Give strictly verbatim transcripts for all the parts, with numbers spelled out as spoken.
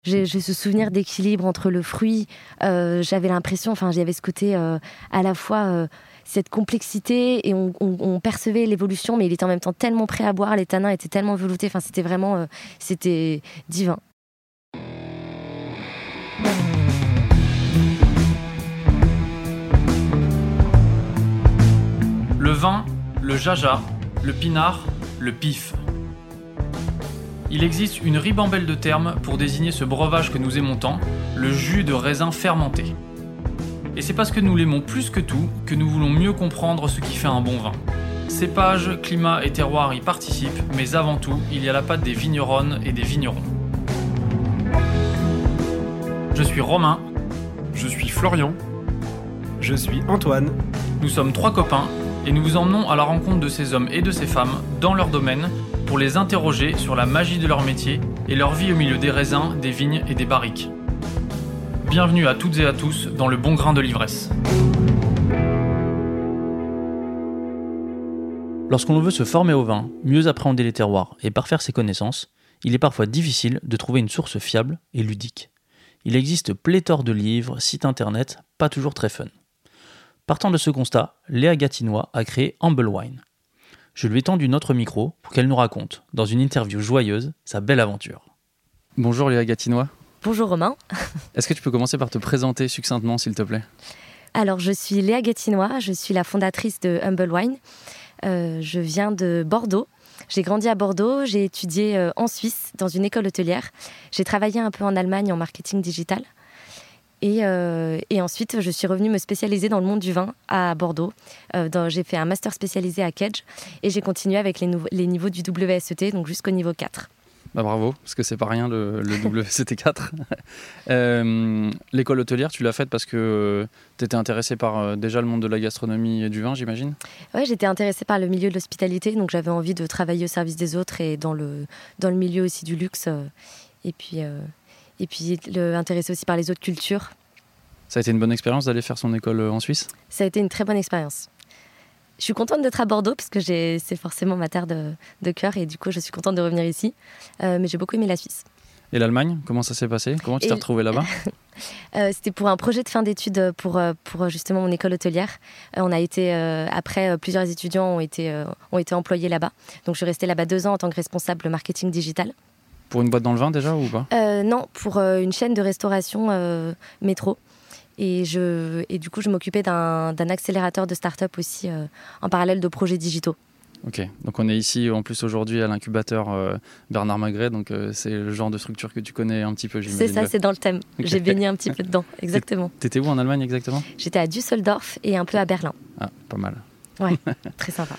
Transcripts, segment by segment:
J'ai, j'ai ce souvenir d'équilibre entre le fruit. Euh, j'avais l'impression, enfin, j'avais ce côté euh, à la fois euh, cette complexité et on, on, on percevait l'évolution, mais il était en même temps tellement prêt à boire. Les tanins étaient tellement veloutés. Enfin, c'était vraiment, euh, c'était divin. Le vin, le jaja, le pinard, le pif. Il existe une ribambelle de termes pour désigner ce breuvage que nous aimons tant, le jus de raisin fermenté. Et c'est parce que nous l'aimons plus que tout que nous voulons mieux comprendre ce qui fait un bon vin. Cépage, climat et terroir y participent, mais avant tout, il y a la patte des vigneronnes et des vignerons. Je suis Romain. Je suis Florian. Je suis Antoine. Nous sommes trois copains et nous vous emmenons à la rencontre de ces hommes et de ces femmes dans leur domaine pour les interroger sur la magie de leur métier et leur vie au milieu des raisins, des vignes et des barriques. Bienvenue à toutes et à tous dans le bon grain de l'ivresse. Lorsqu'on veut se former au vin, mieux appréhender les terroirs et parfaire ses connaissances, il est parfois difficile de trouver une source fiable et ludique. Il existe pléthore de livres, sites internet, pas toujours très fun. Partant de ce constat, Léa Gatinois a créé Humble Wine. Je lui ai tendu notre micro pour qu'elle nous raconte, dans une interview joyeuse, sa belle aventure. Bonjour Léa Gatinois. Bonjour Romain. Est-ce que tu peux commencer par te présenter succinctement, s'il te plaît ? Alors, je suis Léa Gatinois, je suis la fondatrice de Humble Wine. Euh, je viens de Bordeaux. J'ai grandi à Bordeaux, j'ai étudié euh, en Suisse, dans une école hôtelière. J'ai travaillé un peu en Allemagne en marketing digital. Et, euh, et ensuite, je suis revenue me spécialiser dans le monde du vin à Bordeaux. Euh, dans, j'ai fait un master spécialisé à Kedge et j'ai continué avec les, nou- les niveaux du W S E T, donc jusqu'au niveau quatre. Bah bravo, parce que c'est pas rien le, le W S E T quatre. euh, l'école hôtelière, tu l'as faite parce que euh, tu étais intéressée par euh, déjà le monde de la gastronomie et du vin, j'imagine ? Oui, j'étais intéressée par le milieu de l'hospitalité, donc j'avais envie de travailler au service des autres et dans le, dans le milieu aussi du luxe. Euh, et puis... Euh, Et puis le, intéressé aussi par les autres cultures. Ça a été une bonne expérience d'aller faire son école en Suisse ? Ça a été une très bonne expérience. Je suis contente d'être à Bordeaux parce que j'ai, c'est forcément ma terre de, de cœur et du coup je suis contente de revenir ici. Euh, mais j'ai beaucoup aimé la Suisse. Et l'Allemagne, comment ça s'est passé ? Comment tu et... t'es retrouvée là-bas ? euh, C'était pour un projet de fin d'études pour, pour justement mon école hôtelière. Euh, on a été, euh, après, euh, plusieurs étudiants ont été, euh, ont été employés là-bas. Donc je suis restée là-bas deux ans en tant que responsable marketing digital. Pour une boîte dans le vin déjà ou pas ? euh, Non, pour euh, une chaîne de restauration euh, métro. Et, je, et du coup, je m'occupais d'un, d'un accélérateur de start-up aussi euh, en parallèle de projets digitaux. Ok, donc on est ici en plus aujourd'hui à l'incubateur euh, Bernard Magret, donc euh, c'est le genre de structure que tu connais un petit peu, j'imagine. C'est ça, c'est dans le thème. Okay. J'ai baigné un petit peu dedans, exactement. T'étais où en Allemagne exactement ? J'étais à Düsseldorf et un peu à Berlin. Ah, pas mal. Ouais, très sympa.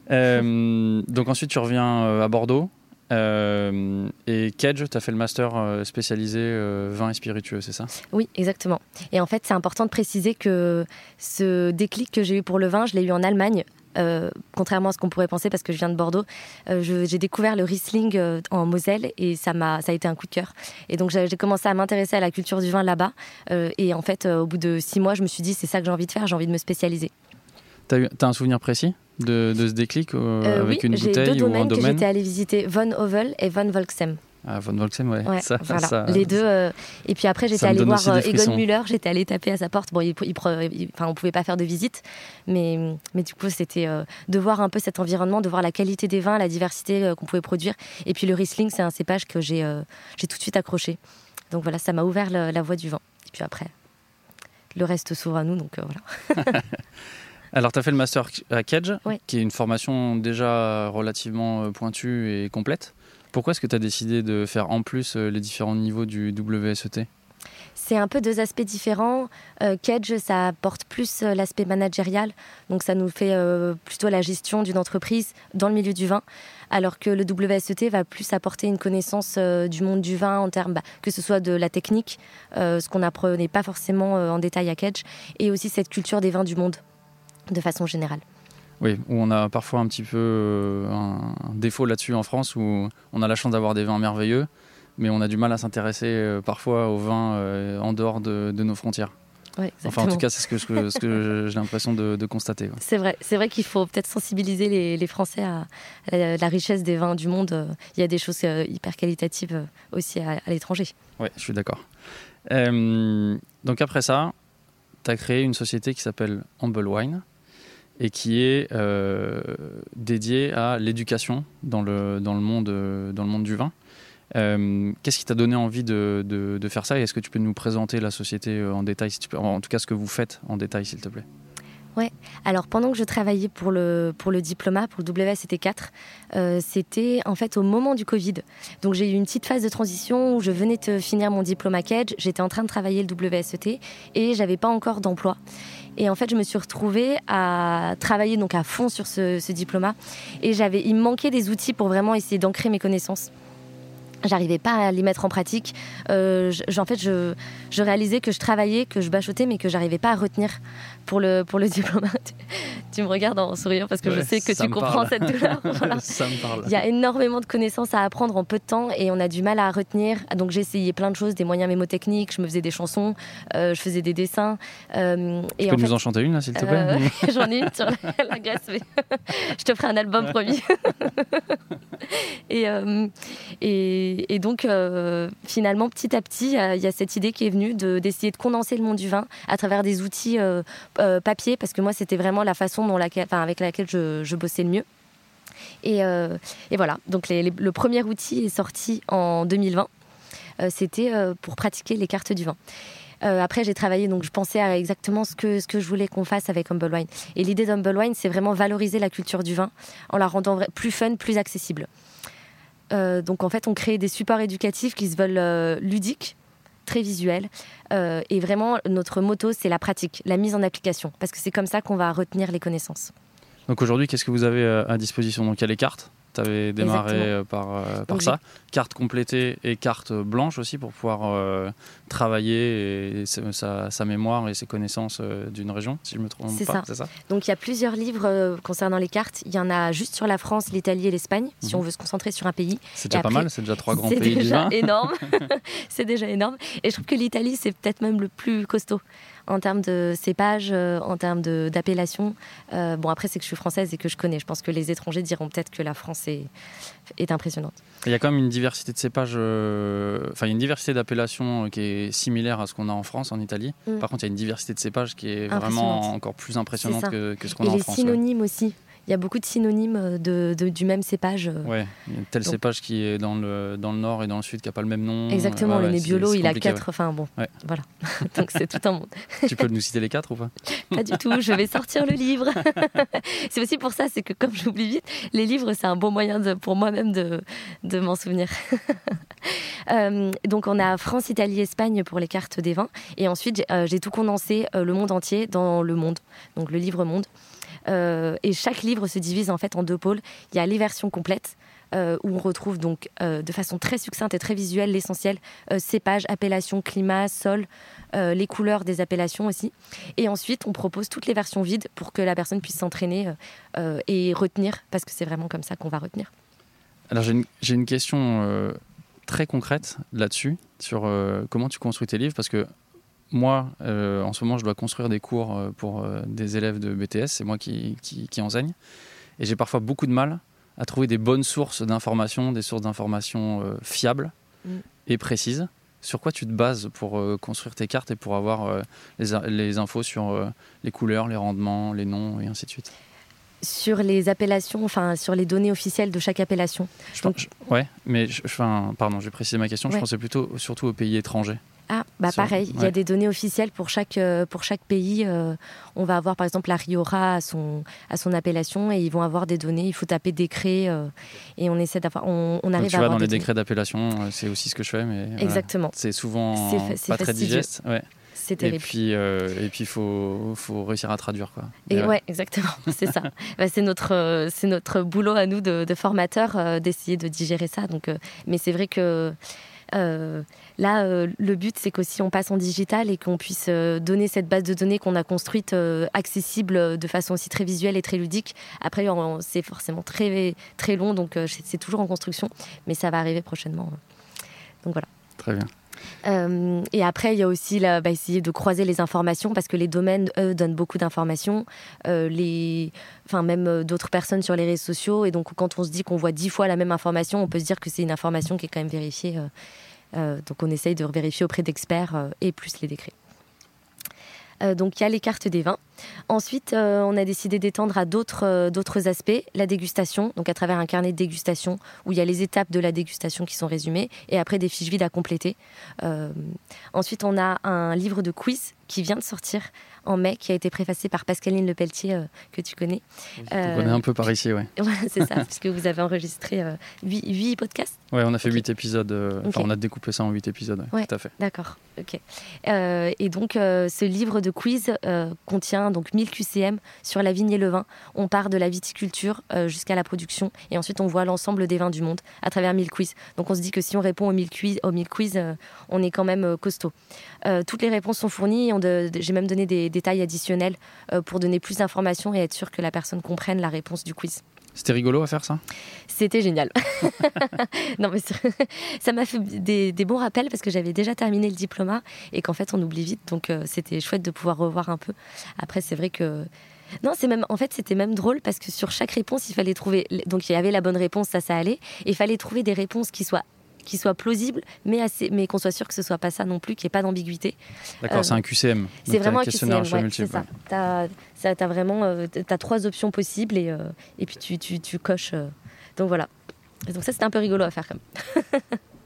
euh, donc ensuite tu reviens euh, à Bordeaux. Euh, et Kedge, tu as fait le master euh, spécialisé euh, vin et spiritueux, c'est ça ? Oui, exactement. Et en fait, c'est important de préciser que ce déclic que j'ai eu pour le vin, je l'ai eu en Allemagne. Euh, contrairement à ce qu'on pourrait penser, parce que je viens de Bordeaux, euh, je, j'ai découvert le Riesling euh, en Moselle et ça, m'a, ça a été un coup de cœur. Et donc j'ai, j'ai commencé à m'intéresser à la culture du vin là-bas. Euh, et en fait, euh, au bout de six mois, je me suis dit, c'est ça que j'ai envie de faire, j'ai envie de me spécialiser. T'as, eu, t'as un souvenir précis de, de ce déclic euh, euh, avec oui, une bouteille ou un domaine ? Oui, j'ai deux domaines que j'étais allée visiter, Von Hovel et Von Volksem. Ah, Von Volksem, ouais. ouais ça, voilà. ça, Les deux. Euh, et puis après, j'étais allée voir euh, Egon Müller. J'étais allée taper à sa porte. Bon, il, il, il, enfin, on pouvait pas faire de visite, mais, mais du coup, c'était euh, de voir un peu cet environnement, de voir la qualité des vins, la diversité euh, qu'on pouvait produire. Et puis le Riesling, c'est un cépage que j'ai, euh, j'ai tout de suite accroché. Donc voilà, ça m'a ouvert le, la voie du vin. Et puis après, le reste s'ouvre à nous. Donc euh, voilà. Alors, tu as fait le master à Kedge, oui. qui est une formation déjà relativement pointue et complète. Pourquoi est-ce que tu as décidé de faire en plus les différents niveaux du W S E T ? C'est un peu deux aspects différents. Euh, Kedge, ça apporte plus euh, l'aspect managérial. Donc, ça nous fait euh, plutôt la gestion d'une entreprise dans le milieu du vin. Alors que le W S E T va plus apporter une connaissance euh, du monde du vin en termes, bah, que ce soit de la technique, euh, ce qu'on n'apprenait pas forcément euh, en détail à Kedge, et aussi cette culture des vins du monde, de façon générale. Oui, où on a parfois un petit peu euh, un défaut là-dessus en France, où on a la chance d'avoir des vins merveilleux, mais on a du mal à s'intéresser euh, parfois aux vins euh, en dehors de, de nos frontières. Ouais, enfin, en tout cas, c'est ce que, ce que, ce que j'ai l'impression de, de constater. Quoi. C'est vrai, c'est vrai qu'il faut peut-être sensibiliser les, les Français à, à la richesse des vins du monde. Il y a des choses hyper qualitatives aussi à, à l'étranger. Oui, je suis d'accord. Euh, donc après ça, tu as créé une société qui s'appelle Humble Wine et qui est euh, dédiée à l'éducation dans le, dans le, monde, dans le monde du vin. Euh, qu'est-ce qui t'a donné envie de, de, de faire ça et est-ce que tu peux nous présenter la société en détail, si tu peux, en tout cas ce que vous faites en détail s'il te plaît? Ouais. Alors pendant que je travaillais pour le, pour le diplôme, pour le W S E T quatre, euh, c'était en fait au moment du Covid. Donc j'ai eu une petite phase de transition où je venais de finir mon diplôme à Kedge, j'étais en train de travailler le W S E T et j'avais pas encore d'emploi. Et en fait, je me suis retrouvée à travailler donc à fond sur ce, ce diplôme et j'avais, il me manquait des outils pour vraiment essayer d'ancrer mes connaissances. J'arrivais pas à les mettre en pratique. Euh, je, en fait, je, je réalisais que je travaillais, que je bachotais, mais que j'arrivais pas à retenir pour le, pour le diplôme. tu, tu me regardes en souriant parce que ouais, je sais que tu comprends cette douleur. Voilà. Ça me parle. Il y a énormément de connaissances à apprendre en peu de temps et on a du mal à retenir. Donc j'ai essayé plein de choses, des moyens mémotechniques, je me faisais des chansons, euh, je faisais des dessins. Euh, tu et peux en nous fait, en chanter une, là, s'il te plaît euh, J'en ai une sur la, la Grèce, mais je te ferai un album, promis. et, euh, et Et, et donc, euh, finalement, petit à petit, il euh, y a cette idée qui est venue de, d'essayer de condenser le monde du vin à travers des outils euh, euh, papier, parce que moi, c'était vraiment la façon dont laquelle, enfin, avec laquelle je, je bossais le mieux. Et, euh, et voilà, donc les, les, le premier outil est sorti en deux mille vingt. Euh, c'était euh, pour pratiquer les cartes du vin. Euh, après, j'ai travaillé, donc je pensais à exactement ce que, ce que je voulais qu'on fasse avec Humble Wine. Et l'idée d'Humble Wine, c'est vraiment valoriser la culture du vin en la rendant plus fun, plus accessible. Euh, donc en fait, on crée des supports éducatifs qui se veulent euh, ludiques, très visuels. Euh, et vraiment, notre motto, c'est la pratique, la mise en application. Parce que c'est comme ça qu'on va retenir les connaissances. Donc aujourd'hui, qu'est-ce que vous avez à disposition? Donc il y a les cartes. Tu avais démarré euh, par, euh, par ça. Carte complétée et carte blanche aussi pour pouvoir euh, travailler et sa, sa mémoire et ses connaissances euh, d'une région, si je ne me trompe c'est pas. Ça. C'est ça. Donc il y a plusieurs livres euh, concernant les cartes. Il y en a juste sur la France, l'Italie et l'Espagne, mmh. si on veut se concentrer sur un pays. C'est déjà et pas après, mal, c'est déjà trois grands pays du vin. C'est déjà énorme. C'est déjà énorme. Et je trouve que l'Italie, c'est peut-être même le plus costaud en termes de cépage, euh, en termes de, d'appellation. Euh, bon, après, c'est que je suis française et que je connais. Je pense que les étrangers diront peut-être que la France est, est impressionnante. Il y a quand même une diversité de cépages, euh, enfin, il y a une diversité d'appellations qui est similaire à ce qu'on a en France, en Italie. Mm. Par contre, il y a une diversité de cépages qui est vraiment encore plus impressionnante que, que ce qu'on et a en France. Et les synonymes ouais. aussi. Il y a beaucoup de synonymes de, de, du même cépage. Oui, il y a tel Donc, cépage qui est dans le, dans le nord et dans le sud qui n'a pas le même nom. Exactement, ouais, le Nebbiolo, il a quatre. Ouais. Enfin bon, ouais. voilà. Donc c'est tout un monde. Tu peux nous citer les quatre ou pas? Pas du tout, je vais sortir le livre. C'est aussi pour ça, c'est que comme j'oublie vite, les livres, c'est un bon moyen de, pour moi-même de, de m'en souvenir. euh, donc on a France, Italie, Espagne pour les cartes des vins. Et ensuite, j'ai, euh, j'ai tout condensé, euh, le monde entier, dans le monde. Donc le livre monde. Euh, et chaque livre se divise en fait en deux pôles. Il y a les versions complètes euh, où on retrouve donc euh, de façon très succincte et très visuelle l'essentiel, euh, cépage, appellation, climat, sol, euh, les couleurs des appellations aussi. Et ensuite, on propose toutes les versions vides pour que la personne puisse s'entraîner euh, et retenir, parce que c'est vraiment comme ça qu'on va retenir. Alors j'ai une, j'ai une question euh, très concrète là-dessus, sur euh, comment tu construis tes livres, parce que moi, euh, en ce moment, je dois construire des cours pour euh, des élèves de B T S. C'est moi qui, qui, qui enseigne. Et j'ai parfois beaucoup de mal à trouver des bonnes sources d'informations, des sources d'informations euh, fiables mmh. et précises. Sur quoi tu te bases pour euh, construire tes cartes et pour avoir euh, les, les infos sur euh, les couleurs, les rendements, les noms et ainsi de suite? Sur les appellations, enfin sur les données officielles de chaque appellation. Je Donc, je, ouais, mais je, enfin, pardon, je vais préciser ma question. Ouais. Je pensais plutôt surtout aux pays étrangers. Ah, bah Sur, pareil, ouais. Il y a des données officielles pour chaque, euh, pour chaque pays. Euh, on va avoir par exemple la Rioja à son, à son appellation et ils vont avoir des données. Il faut taper décret euh, et on essaie d'avoir. On, on arrive Donc, tu à vas avoir dans les données. décrets d'appellation, c'est aussi ce que je fais. Mais exactement. Voilà. C'est souvent c'est, c'est pas très digeste. Ouais. C'est terrible. Et puis, euh, et puis, faut, faut réussir à traduire, quoi. Et, et ouais. ouais, exactement, c'est ça. bah, c'est notre, euh, c'est notre boulot à nous de, de formateurs euh, d'essayer de digérer ça. Donc, euh, mais c'est vrai que. Euh, là, euh, le but, c'est qu'aussi on passe en digital et qu'on puisse euh, donner cette base de données qu'on a construite euh, accessible de façon aussi très visuelle et très ludique. Après, on, c'est forcément très, très long, donc euh, c'est toujours en construction, mais ça va arriver prochainement. Donc voilà. Très bien. Euh, et après, il y a aussi là, bah, essayer de croiser les informations parce que les domaines, eux, donnent beaucoup d'informations. Euh, les... Enfin, même euh, d'autres personnes sur les réseaux sociaux. Et donc, quand on se dit qu'on voit dix fois la même information, on peut se dire que c'est une information qui est quand même vérifiée. Euh, euh, donc, on essaye de vérifier auprès d'experts euh, et plus les décrets. Euh, donc il y a les cartes des vins. Ensuite, euh, on a décidé d'étendre à d'autres, euh, d'autres aspects, la dégustation, donc à travers un carnet de dégustation où il y a les étapes de la dégustation qui sont résumées et après des fiches vides à compléter. Euh, ensuite, on a un livre de quiz qui vient de sortir en mai, qui a été préfacé par Pascaline Lepelletier, euh, que tu connais. Oui, euh, on connaît un peu par ici, ouais. Voilà, c'est ça, puisque vous avez enregistré euh, huit podcasts. Ouais, on a fait okay. huit épisodes, euh, enfin okay. on a découpé ça en huit épisodes, ouais, ouais, tout à fait. D'accord, ok. Euh, et donc, euh, ce livre de quiz euh, contient donc mille Q C M sur la vigne et le vin. On part de la viticulture euh, jusqu'à la production, et ensuite on voit l'ensemble des vins du monde à travers mille quiz. Donc on se dit que si on répond aux mille quiz, aux mille quiz euh, on est quand même euh, costaud. Euh, toutes les réponses sont fournies, on de, de, j'ai même donné des détails additionnels euh, pour donner plus d'informations et être sûr que la personne comprenne la réponse du quiz. C'était rigolo à faire ça ? C'était génial. Non, mais ça m'a fait des, des bons rappels parce que j'avais déjà terminé le diplôme et qu'en fait on oublie vite, donc euh, c'était chouette de pouvoir revoir un peu. Après c'est vrai que non, c'est même en fait c'était même drôle parce que sur chaque réponse il fallait trouver, donc il y avait la bonne réponse, ça ça allait, et il fallait trouver des réponses qui soient qui soit plausible, mais, assez, mais qu'on soit sûr que ce soit pas ça non plus, qu'il n'y ait pas d'ambiguïté. D'accord, euh, c'est un Q C M. C'est vraiment un questionnaire Q C M, ouais, c'est ça. T'as, ça, t'as vraiment euh, t'as trois options possibles et, euh, et puis tu, tu, tu coches. Euh, donc voilà. Et donc ça, c'était un peu rigolo à faire quand même.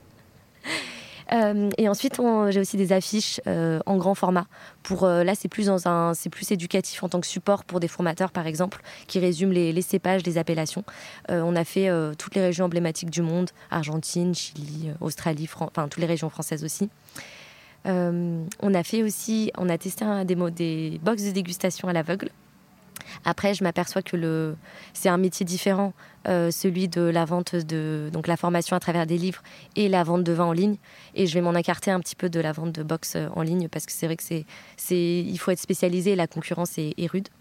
Euh, et ensuite, on, j'ai aussi des affiches euh, en grand format. Pour, euh, là, c'est plus, dans un, c'est plus éducatif en tant que support pour des formateurs, par exemple, qui résument les, les cépages, les appellations. Euh, on a fait euh, toutes les régions emblématiques du monde, Argentine, Chili, Australie, Fran- enfin toutes les régions françaises aussi. Euh, on a fait aussi, on a testé un, des, des box de dégustation à l'aveugle. Après, je m'aperçois que le, c'est un métier différent, euh, celui de la vente de, donc la formation à travers des livres et la vente de vin en ligne. Et je vais m'en écarter un petit peu de la vente de box en ligne parce que c'est vrai que c'est, c'est, il faut être spécialisé et la concurrence est, est rude.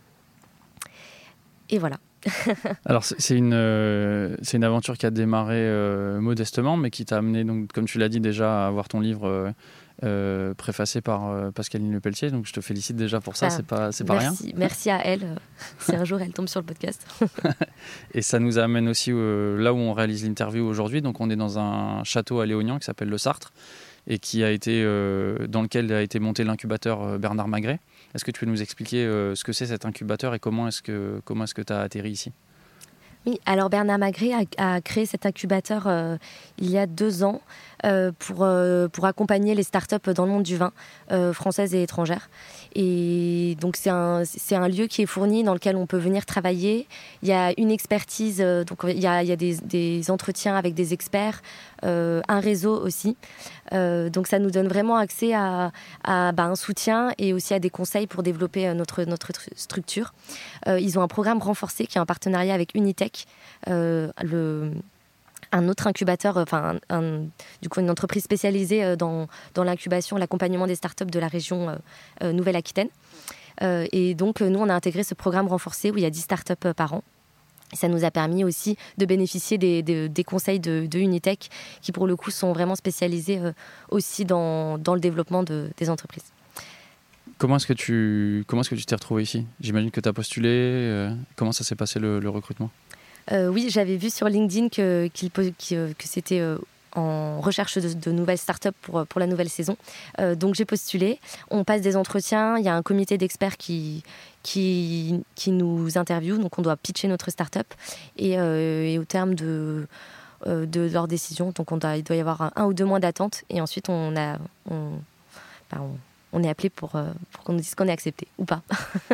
Et voilà. Alors c'est une, euh, c'est une aventure qui a démarré euh, modestement, mais qui t'a amené, donc, comme tu l'as dit déjà, à avoir ton livre euh, euh, préfacé par euh, Pascaline Lepelletier. Donc je te félicite déjà pour ça, bah, c'est pas, c'est pas merci, rien. Merci à elle, si un jour elle tombe sur le podcast. Et ça nous amène aussi euh, là où on réalise l'interview aujourd'hui. Donc on est dans un château à Léognan qui s'appelle le Sartre et qui a été, euh, dans lequel a été monté l'incubateur euh, Bernard Magret. Est-ce que tu peux nous expliquer euh, ce que c'est cet incubateur et comment est-ce que comment est-ce que tu as atterri ici ? Oui, alors Bernard Magret a, a créé cet incubateur euh, il y a deux ans euh, pour, euh, pour accompagner les startups dans le monde du vin, euh, françaises et étrangères. Et donc c'est un, c'est un lieu qui est fourni dans lequel on peut venir travailler. Il y a une expertise, euh, donc il y a, il y a des, des entretiens avec des experts, euh, un réseau aussi. Euh, donc ça nous donne vraiment accès à, à bah, un soutien et aussi à des conseils pour développer notre, notre structure. Euh, ils ont un programme renforcé qui est en partenariat avec Unitech, euh, le... un autre incubateur, enfin un, un, du coup une entreprise spécialisée dans, dans l'incubation, l'accompagnement des startups de la région euh, euh, Nouvelle-Aquitaine. Euh, et donc nous on a intégré ce programme renforcé où il y a dix startups par an. Et ça nous a permis aussi de bénéficier des, des, des conseils de, de Unitech qui pour le coup sont vraiment spécialisés euh, aussi dans, dans le développement de, des entreprises. Comment est-ce que tu comment est-ce que tu t'es retrouvé ici ? J'imagine que tu as postulé. Euh, comment ça s'est passé le, le recrutement ? Euh, oui, j'avais vu sur LinkedIn que, qu'il, que, que c'était euh, en recherche de, de nouvelles startups pour, pour la nouvelle saison. Euh, donc j'ai postulé. On passe des entretiens. Il y a un comité d'experts qui, qui, qui nous interviewe. Donc on doit pitcher notre startup. Et, euh, et au terme de, euh, de leur décision, donc on doit, il doit y avoir un, un ou deux mois d'attente. Et ensuite, on, a, on, enfin, on, on est appelé pour, pour qu'on nous dise qu'on est accepté ou pas.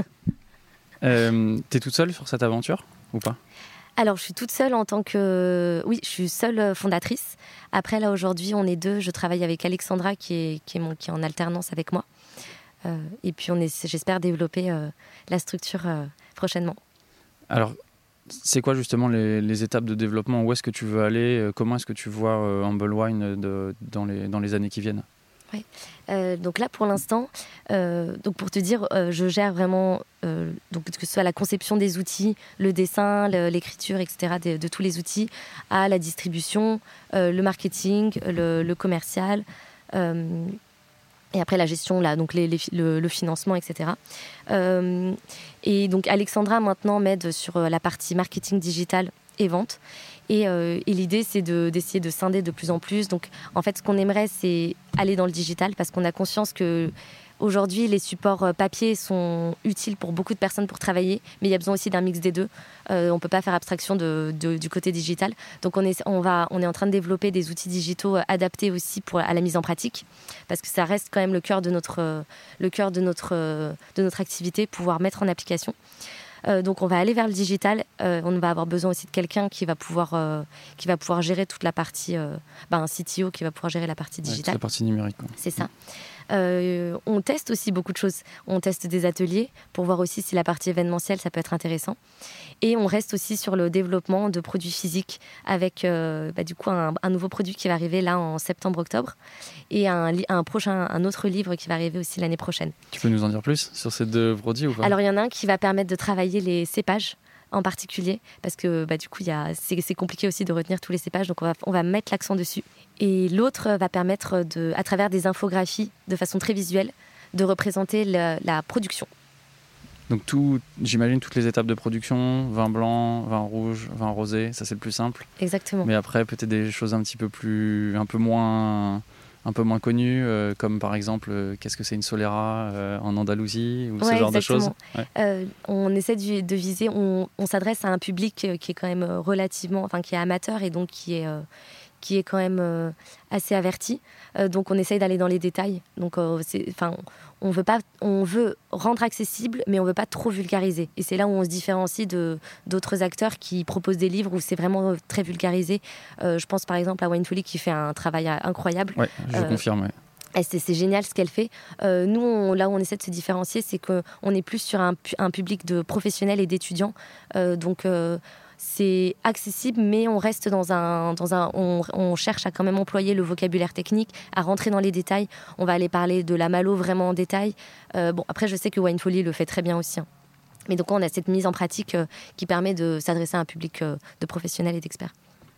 euh, t'es toute seule sur cette aventure ou pas ? Alors, je suis toute seule en tant que... Oui, je suis seule fondatrice. Après, là, aujourd'hui, on est deux. Je travaille avec Alexandra, qui est, qui est, mon, qui est en alternance avec moi. Euh, et puis, on est, j'espère développer euh, la structure euh, prochainement. Alors, c'est quoi justement les, les étapes de développement ? Où est-ce que tu veux aller ? Comment est-ce que tu vois euh, Humble Wine de, dans, les, dans les années qui viennent ? Oui. Euh, donc là, pour l'instant, euh, donc pour te dire, euh, je gère vraiment, euh, donc que ce soit la conception des outils, le dessin, le, l'écriture, et cetera, de, de tous les outils, à la distribution, euh, le marketing, le, le commercial, Euh, et après la gestion, là, donc les, les, le, le financement, et cetera. Euh, et donc Alexandra maintenant m'aide sur la partie marketing digital et vente. Et, euh, et l'idée, c'est de, d'essayer de scinder de plus en plus. Donc en fait, ce qu'on aimerait, c'est aller dans le digital parce qu'on a conscience que aujourd'hui, les supports papier sont utiles pour beaucoup de personnes pour travailler, mais il y a besoin aussi d'un mix des deux. Euh, on ne peut pas faire abstraction de, de, du côté digital. Donc, on est, on, va, on est en train de développer des outils digitaux adaptés aussi pour, à la mise en pratique, parce que ça reste quand même le cœur de notre, le cœur de notre, de notre activité, pouvoir mettre en application. Euh, donc, on va aller vers le digital. Euh, on va avoir besoin aussi de quelqu'un qui va pouvoir, euh, qui va pouvoir gérer toute la partie, euh, bah, un C T O qui va pouvoir gérer la partie digitale. Ouais, toute la partie numérique. Quoi. C'est ça. Euh, on teste aussi beaucoup de choses. On teste des ateliers pour voir aussi si la partie événementielle, ça peut être intéressant. Et on reste aussi sur le développement de produits physiques avec euh, bah, du coup un, un nouveau produit qui va arriver là en septembre-octobre et un, un, prochain, un autre livre qui va arriver aussi l'année prochaine. Tu peux nous en dire plus sur ces deux produits ou pas ? Alors il y en a un qui va permettre de travailler les cépages en particulier, parce que bah, du coup, y a, c'est, c'est compliqué aussi de retenir tous les cépages, donc on va, on va mettre l'accent dessus. Et l'autre va permettre, de, à travers des infographies, de façon très visuelle, de représenter la, la production. Donc tout, j'imagine toutes les étapes de production, vin blanc, vin rouge, vin rosé, ça c'est le plus simple. Exactement. Mais après, peut-être des choses un petit peu plus, un peu moins... un peu moins connu, euh, comme par exemple, euh, qu'est-ce que c'est une Solera euh, en Andalousie, ou ouais, ce genre exactement. de choses. Ouais. Euh, on essaie de, de viser, on, on s'adresse à un public qui est quand même relativement, enfin qui est amateur et donc qui est, euh, qui est quand même euh, assez averti. Euh, donc on essaye d'aller dans les détails. Donc euh, c'est, enfin, on veut pas, on veut rendre accessible, mais on veut pas trop vulgariser. Et c'est là où on se différencie de d'autres acteurs qui proposent des livres où c'est vraiment très vulgarisé. Euh, je pense par exemple à Wine Folly qui fait un travail incroyable. Ouais, je euh, confirme. Ouais. Et c'est, c'est génial ce qu'elle fait. Euh, nous, on, là où on essaie de se différencier, c'est qu'on est plus sur un, un public de professionnels et d'étudiants. Euh, donc euh, c'est accessible, mais on reste dans un, dans un on, on cherche à quand même employer le vocabulaire technique, à rentrer dans les détails. On va aller parler de la Malo vraiment en détail. Euh, bon, après, je sais que Wine Folly le fait très bien aussi. Hein. Mais donc, on a cette mise en pratique euh, qui permet de s'adresser à un public euh, de professionnels et d'experts.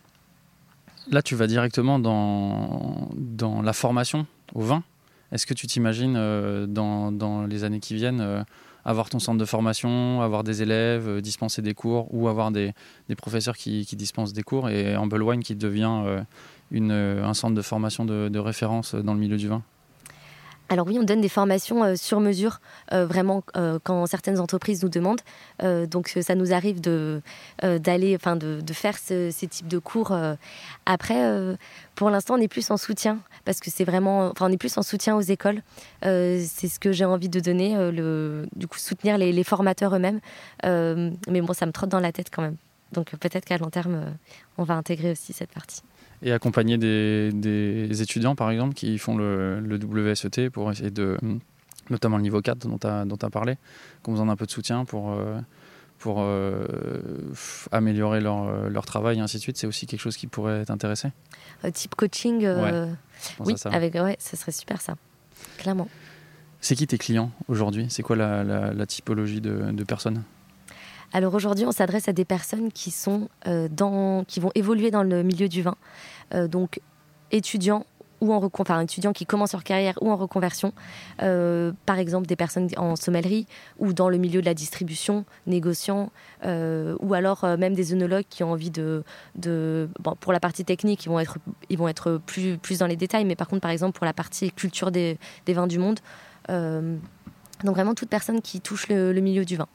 Là, tu vas directement dans, dans la formation au vin. Est-ce que tu t'imagines euh, dans, dans les années qui viennent euh, avoir ton centre de formation, avoir des élèves, euh, dispenser des cours ou avoir des, des professeurs qui, qui dispensent des cours et Humble Wine qui devient euh, une, un centre de formation de, de référence dans le milieu du vin ? Alors oui, on donne des formations euh, sur mesure, euh, vraiment euh, quand certaines entreprises nous demandent. Euh, donc ça nous arrive de euh, d'aller, enfin de, de faire ce, ces types de cours. Euh. Après, euh, pour l'instant, on est plus en soutien parce que c'est vraiment, enfin on est plus en soutien aux écoles. Euh, c'est ce que j'ai envie de donner, euh, le, du coup soutenir les, les formateurs eux-mêmes. Euh, mais bon, ça me trotte dans la tête quand même. Donc peut-être qu'à long terme, euh, on va intégrer aussi cette partie. Et accompagner des, des étudiants, par exemple, qui font le, le W S E T pour essayer de, notamment le niveau quatre dont tu as parlé, qui ont besoin d'un peu de soutien pour, pour euh, améliorer leur, leur travail et ainsi de suite. C'est aussi quelque chose qui pourrait t'intéresser ? euh, Type coaching, euh, ouais, oui, ça. avec, ouais, ça serait super ça, clairement. C'est qui tes clients aujourd'hui ? C'est quoi la, la, la typologie de, de personnes ? Alors aujourd'hui, on s'adresse à des personnes qui, sont, euh, dans, qui vont évoluer dans le milieu du vin. Euh, donc étudiants, ou en recon... enfin, étudiants qui commencent leur carrière ou en reconversion. Euh, par exemple, des personnes en sommellerie ou dans le milieu de la distribution, négociants, euh, ou alors euh, même des œnologues qui ont envie de... de... Bon, pour la partie technique, ils vont être, ils vont être plus, plus dans les détails, mais par contre, par exemple, pour la partie culture des, des vins du monde. Euh, donc vraiment, toute personne qui touche le, le milieu du vin.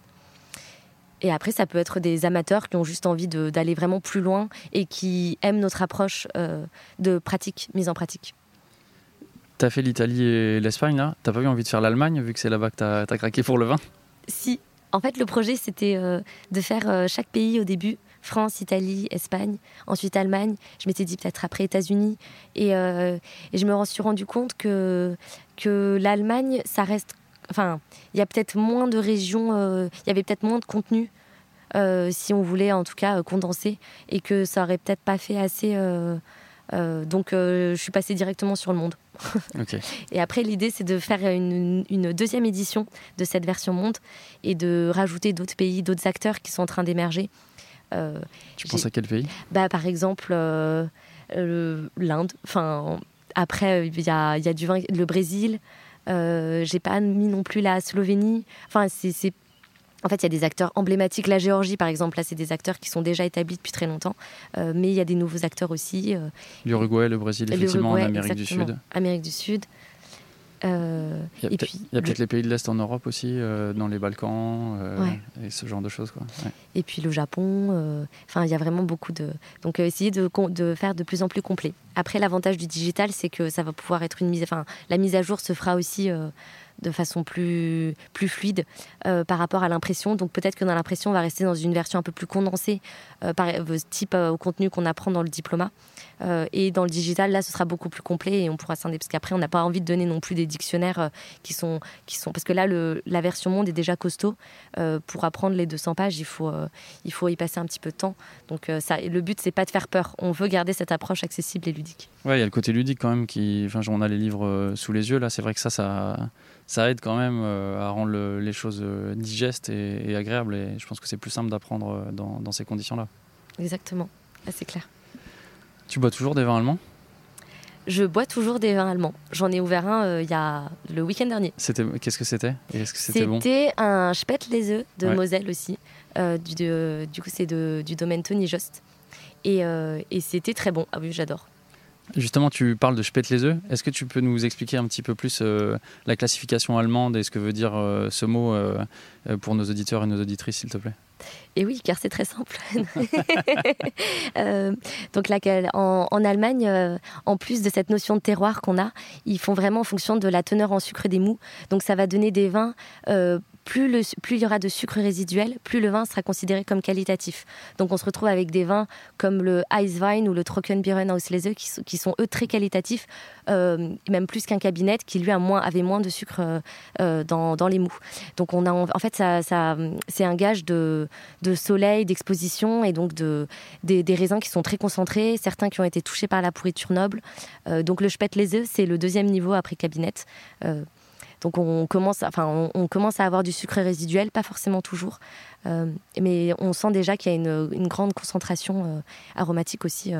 Et après, ça peut être des amateurs qui ont juste envie de, d'aller vraiment plus loin et qui aiment notre approche euh, de pratique, mise en pratique. T'as fait l'Italie et l'Espagne, là ? T'as pas eu envie de faire l'Allemagne, vu que c'est là-bas que t'as, t'as craqué pour le vin ? Si. En fait, le projet, c'était euh, de faire euh, chaque pays au début. France, Italie, Espagne, ensuite Allemagne. Je m'étais dit peut-être après États-Unis. Et, euh, et je me suis rendu compte que, que l'Allemagne, ça reste... Enfin, il y a peut-être moins de régions, il euh, y avait peut-être moins de contenu euh, si on voulait en tout cas euh, condenser et que ça aurait peut-être pas fait assez. Euh, euh, donc, euh, je suis passée directement sur le monde. Okay. Et après, l'idée, c'est de faire une, une deuxième édition de cette version monde et de rajouter d'autres pays, d'autres acteurs qui sont en train d'émerger. Euh, tu penses à quel pays ? Bah, par exemple, euh, euh, l'Inde. Enfin. après, il y a, y a du vin, le Brésil. Euh, j'ai pas mis non plus la Slovénie. Enfin, c'est, c'est... En fait, il y a des acteurs emblématiques. La Géorgie, par exemple, là, c'est des acteurs qui sont déjà établis depuis très longtemps. Euh, mais il y a des nouveaux acteurs aussi. Euh... L'Uruguay, le Brésil, effectivement, L'Uruguay, en Amérique exactement. du Sud. Amérique du Sud. Euh, il y a, et peut- puis, il y a peut-être le... les pays de l'Est en Europe aussi, euh, dans les Balkans, euh, ouais. et ce genre de choses, quoi. Ouais. Et puis le Japon. Enfin, euh, il y a vraiment beaucoup de. Donc, euh, essayer de, de faire de plus en plus complet. Après, l'avantage du digital, c'est que ça va pouvoir être une mise. Enfin, la mise à jour se fera aussi. Euh, de façon plus, plus fluide euh, par rapport à l'impression. Donc peut-être que dans l'impression, on va rester dans une version un peu plus condensée, euh, par, euh, type euh, au contenu qu'on apprend dans le diplôme. Euh, et dans le digital, là, ce sera beaucoup plus complet et on pourra scinder. Parce qu'après, on n'a pas envie de donner non plus des dictionnaires euh, qui, sont, qui sont... Parce que là, le, la version monde est déjà costaud. Euh, pour apprendre les deux cents pages, il faut, euh, il faut y passer un petit peu de temps. Donc euh, ça, le but, c'est pas de faire peur. On veut garder cette approche accessible et ludique. Ouais, il y a le côté ludique quand même. Qui... Enfin, on a les livres euh, sous les yeux. Là, c'est vrai que ça, ça... ça aide quand même euh, à rendre le, les choses euh, digestes et, et agréables. Et je pense que c'est plus simple d'apprendre euh, dans, dans ces conditions-là. Exactement, là, c'est clair. Tu bois toujours des vins allemands ? Je bois toujours des vins allemands. J'en ai ouvert un euh, il y a le week-end dernier. C'était, qu'est-ce que c'était ? Et est-ce que c'était, c'était bon ? C'était un Spätlese de ouais. Moselle aussi. Euh, du, de, du coup, c'est de, du domaine Tony Jost. Et, euh, et c'était très bon. Ah oui, j'adore. Justement, tu parles de Spätlese. Est-ce que tu peux nous expliquer un petit peu plus euh, la classification allemande et ce que veut dire euh, ce mot euh, pour nos auditeurs et nos auditrices, s'il te plaît ? Et oui, car c'est très simple. euh, donc là, en, en Allemagne, euh, en plus de cette notion de terroir qu'on a, ils font vraiment en fonction de la teneur en sucre des mous. Donc ça va donner des vins... Euh, Plus, le, plus il y aura de sucre résiduel, plus le vin sera considéré comme qualitatif. Donc on se retrouve avec des vins comme le Eiswein ou le Trockenbeeren Auslese qui, qui sont eux très qualitatifs, euh, même plus qu'un cabinet qui lui a moins, avait moins de sucre euh, dans, dans les mous. Donc on a, en fait ça, ça, c'est un gage de, de soleil, d'exposition et donc de, des, des raisins qui sont très concentrés, certains qui ont été touchés par la pourriture noble. Euh, donc le Spätlese, c'est le deuxième niveau après cabinet. Euh, Donc on commence, enfin, on, on commence à avoir du sucre résiduel, pas forcément toujours, euh, mais on sent déjà qu'il y a une, une grande concentration euh, aromatique aussi. Euh.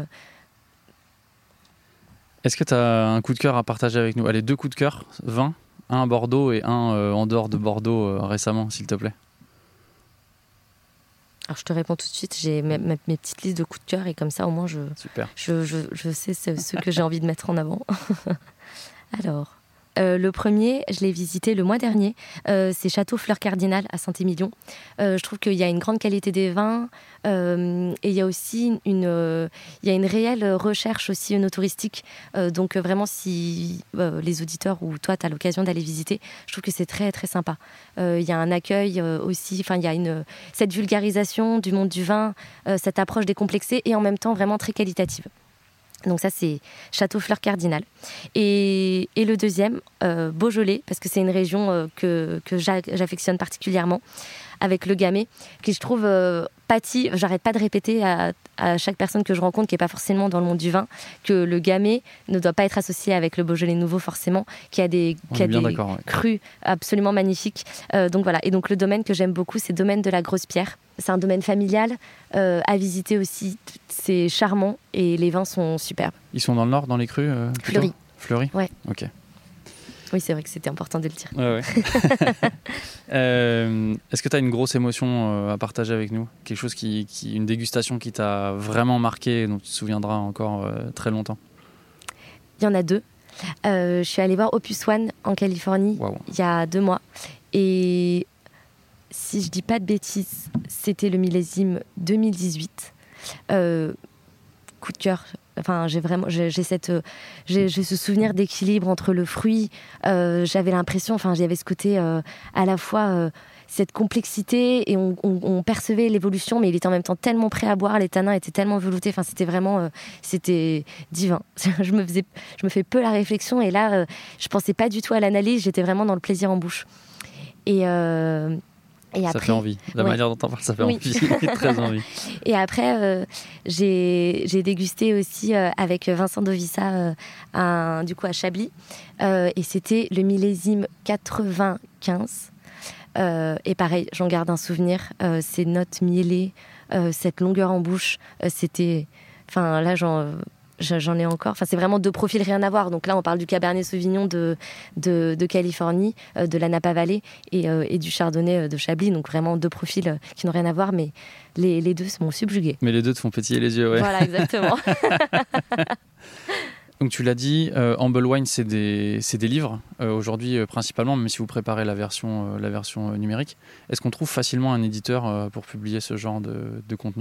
Est-ce que tu as un coup de cœur à partager avec nous ? Allez, deux coups de cœur, vin, un à Bordeaux et un euh, en dehors de Bordeaux euh, récemment, s'il te plaît. Alors je te réponds tout de suite, j'ai mes, mes, mes petites listes de coups de cœur et comme ça au moins je, Super. je, je, je sais ce, ce que j'ai envie de mettre en avant. Alors... Euh, le premier, je l'ai visité le mois dernier, euh, c'est Château Fleur Cardinal à Saint-Émilion. Euh, je trouve qu'il y a une grande qualité des vins euh, et il y a aussi une, euh, il y a une réelle recherche aussi touristique. Euh, donc vraiment, si euh, les auditeurs ou toi, tu as l'occasion d'aller visiter, je trouve que c'est très très sympa. Euh, il y a un accueil euh, aussi, enfin il y a une, cette vulgarisation du monde du vin, euh, cette approche décomplexée et en même temps vraiment très qualitative. Donc ça, c'est Château Fleur Cardinal. Et, et le deuxième, euh, Beaujolais, parce que c'est une région euh, que, que j'affectionne particulièrement, avec le Gamay, qui je trouve euh, pâtit, j'arrête pas de répéter à, à chaque personne que je rencontre qui n'est pas forcément dans le monde du vin, que le Gamay ne doit pas être associé avec le Beaujolais nouveau forcément, qui a des, qui a des ouais. crus absolument magnifiques. Euh, donc voilà. Et donc le domaine que j'aime beaucoup, c'est le domaine de la Grosse Pierre. C'est un domaine familial euh, à visiter aussi. C'est charmant et les vins sont superbes. Ils sont dans le nord, dans les crus euh, Fleury. Fleury. Ouais. Ok. Oui, c'est vrai que c'était important de le dire. Ouais, ouais. euh, est-ce que tu as une grosse émotion euh, à partager avec nous ? Quelque chose qui, qui, une dégustation qui t'a vraiment marqué et dont tu te souviendras encore euh, très longtemps ? Il y en a deux. Euh, je suis allée voir Opus One en Californie wow. il y a deux mois. Et si je dis pas de bêtises, c'était le millésime deux mille dix-huit. Euh, coup de cœur. Enfin, j'ai vraiment, j'ai, j'ai cette, j'ai, j'ai ce souvenir d'équilibre entre le fruit. Euh, j'avais l'impression, enfin, j'avais ce côté euh, à la fois euh, cette complexité et on, on, on percevait l'évolution, mais il était en même temps tellement prêt à boire. Les tanins étaient tellement veloutés. Enfin, c'était vraiment, euh, c'était divin. je me faisais, je me fais peu la réflexion et là, euh, je pensais pas du tout à l'analyse. J'étais vraiment dans le plaisir en bouche. Et euh, Et ça après, fait envie. La ouais. manière dont on parle, ça fait oui. envie. Très envie. Et après, euh, j'ai, j'ai dégusté aussi euh, avec Vincent Dovissa, euh, un, du coup à Chablis. Euh, et c'était le millésime quatre-vingt-quinze. Euh, et pareil, j'en garde un souvenir. Euh, ces notes mielées, euh, cette longueur en bouche, euh, c'était... Enfin, là, j'en... j'en ai encore. Enfin, c'est vraiment deux profils rien à voir. Donc là, on parle du Cabernet Sauvignon de, de, de Californie, euh, de la Napa Valley et, euh, et du Chardonnay de Chablis. Donc vraiment deux profils euh, qui n'ont rien à voir, mais les, les deux m'ont subjugué. Mais les deux te font pétiller les yeux, ouais. Voilà, exactement. Donc tu l'as dit, euh, Humble Wine, c'est des, c'est des livres, euh, aujourd'hui euh, principalement, même si vous préparez la version, euh, la version euh, numérique. Est-ce qu'on trouve facilement un éditeur euh, pour publier ce genre de, de contenu ?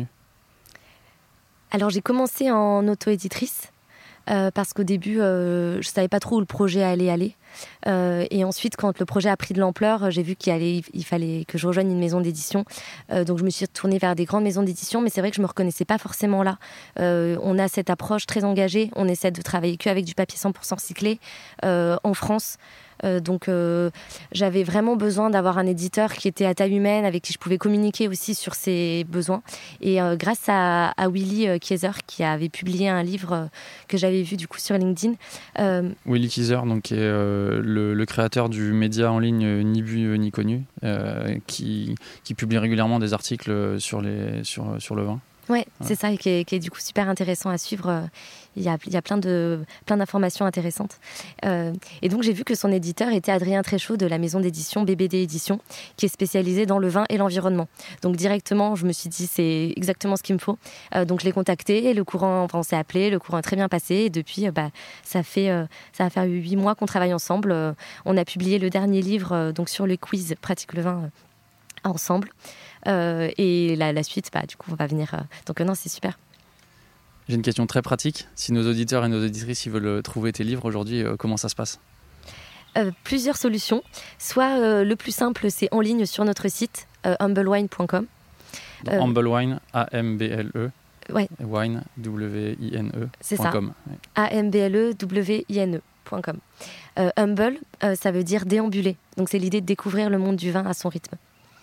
Alors j'ai commencé en auto-éditrice euh, parce qu'au début euh, je savais pas trop où le projet allait aller euh, et ensuite quand le projet a pris de l'ampleur, j'ai vu qu'il allait, il fallait que je rejoigne une maison d'édition, euh, donc je me suis tournée vers des grandes maisons d'édition, mais c'est vrai que je me reconnaissais pas forcément là. Euh, on a cette approche très engagée, on essaie de travailler qu'avec du papier cent pour cent recyclé euh, en France. Euh, donc euh, j'avais vraiment besoin d'avoir un éditeur qui était à taille humaine, avec qui je pouvais communiquer aussi sur ses besoins. Et euh, grâce à, à Willy euh, Kieser, qui avait publié un livre euh, que j'avais vu du coup sur LinkedIn. Euh, Willy Kieser, donc, qui est euh, le, le créateur du média en ligne euh, Ni Vu Ni Connu, euh, qui, qui publie régulièrement des articles sur, les, sur, sur le vin. Ouais, ouais. C'est ça, qui est, qui est du coup super intéressant à suivre. Il y a, il y a plein, de, plein d'informations intéressantes. Euh, et donc, j'ai vu que son éditeur était Adrien Tréchaud de la maison d'édition B B D Édition, qui est spécialisée dans le vin et l'environnement. Donc, directement, je me suis dit, c'est exactement ce qu'il me faut. Euh, donc, je l'ai contacté, le courant, enfin, on s'est appelé, le courant est très bien passé. Et depuis, euh, bah, ça, fait, euh, ça va faire huit mois qu'on travaille ensemble. Euh, on a publié le dernier livre euh, donc, sur le quiz Pratique le vin euh, ensemble. Euh, et la, la suite, bah, du coup, on va venir. Euh, donc, euh, non, c'est super. J'ai une question très pratique. Si nos auditeurs et nos auditrices ils veulent trouver tes livres aujourd'hui, euh, comment ça se passe ? euh, Plusieurs solutions. Soit euh, le plus simple, c'est en ligne sur notre site euh, humble wine point com. Euh, Humble Wine, A M B L E. Ouais. Wine, W I N E. C'est ça. Com. Ouais. A M B L E W I N E point com. Euh, humble, euh, ça veut dire déambuler. Donc c'est l'idée de découvrir le monde du vin à son rythme.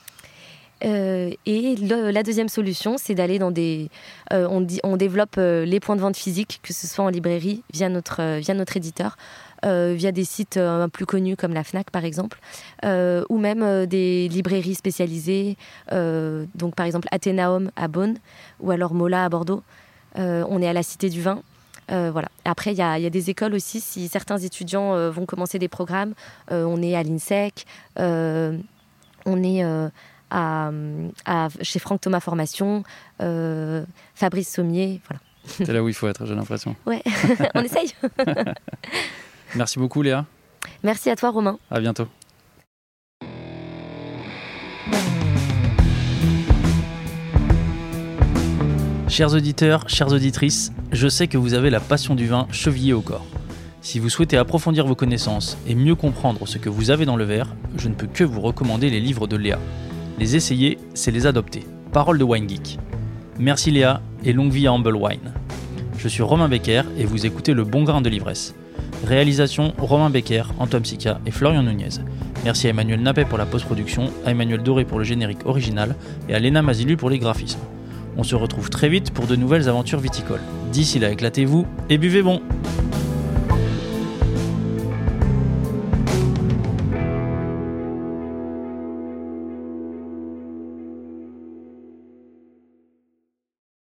Euh, et le, la deuxième solution, c'est d'aller dans des... Euh, on, dit, on développe euh, les points de vente physiques, que ce soit en librairie, via notre, euh, via notre éditeur, euh, via des sites euh, plus connus comme la Fnac, par exemple, euh, ou même euh, des librairies spécialisées, euh, donc par exemple Athénaum à Beaune, ou alors Mola à Bordeaux. Euh, on est à la Cité du Vin. Euh, voilà. Après, il y, y a des écoles aussi. Si certains étudiants euh, vont commencer des programmes, euh, on est à l'INSEC, euh, on est... Euh, À, à, chez Franck Thomas Formation, euh, Fabrice Sommier, voilà. C'est là où il faut être, j'ai l'impression. Ouais, on essaye. Merci beaucoup Léa. Merci à toi Romain. À bientôt. Chers auditeurs, chères auditrices, je sais que vous avez la passion du vin chevillée au corps. Si vous souhaitez approfondir vos connaissances et mieux comprendre ce que vous avez dans le verre, je ne peux que vous recommander les livres de Léa. Les essayer, c'est les adopter. Parole de Wine Geek. Merci Léa et longue vie à Humble Wine. Je suis Romain Becker et vous écoutez Le Bon Grain de l'Ivresse. Réalisation Romain Becker, Antoine Psica et Florian Nunez. Merci à Emmanuel Nappet pour la post-production, à Emmanuel Doré pour le générique original et à Léna Mazilu pour les graphismes. On se retrouve très vite pour de nouvelles aventures viticoles. D'ici là, éclatez-vous et buvez bon!